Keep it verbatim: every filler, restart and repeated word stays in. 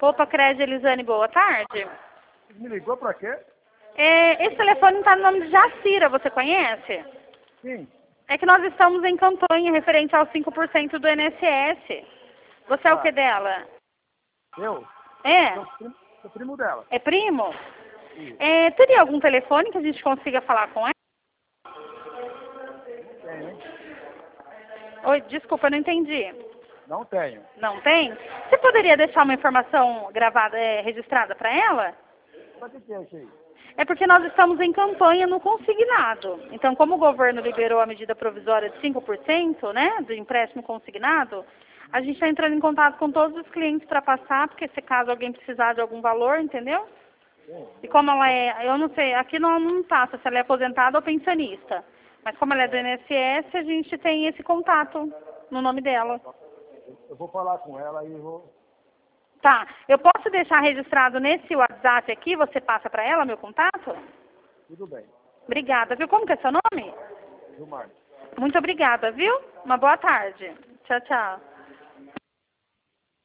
Opa, Crédito Elisane, boa tarde. Me ligou pra quê? É, esse telefone está no nome de Jacira, você conhece? Sim. É que nós estamos em campanha referente aos cinco por cento do I N S S. Você é o Ah. que dela? Eu? É? Sou primo, sou primo dela. É primo? Isso. É, teria algum telefone que a gente consiga falar com ela? Não tenho, hein? Oi, desculpa, eu não entendi. Não tenho. Não tem? Você poderia deixar uma informação gravada, é, registrada para ela? Pra que que é isso aí? É porque nós estamos em campanha no consignado. Então, como o governo liberou a medida provisória de cinco por cento, né, do empréstimo consignado, a gente está entrando em contato com todos os clientes para passar, porque se caso alguém precisar de algum valor, entendeu? Sim. E como ela é, eu não sei, aqui não, não passa se ela é aposentada ou pensionista. Mas como ela é do I N S S, a gente tem esse contato no nome dela. Eu vou falar com ela e vou... Tá, eu posso deixar registrado nesse WhatsApp aqui, você passa para ela meu contato? Tudo bem. Obrigada, viu? Como que é seu nome? Gilmar. Muito obrigada, viu? Uma boa tarde. Tchau, tchau.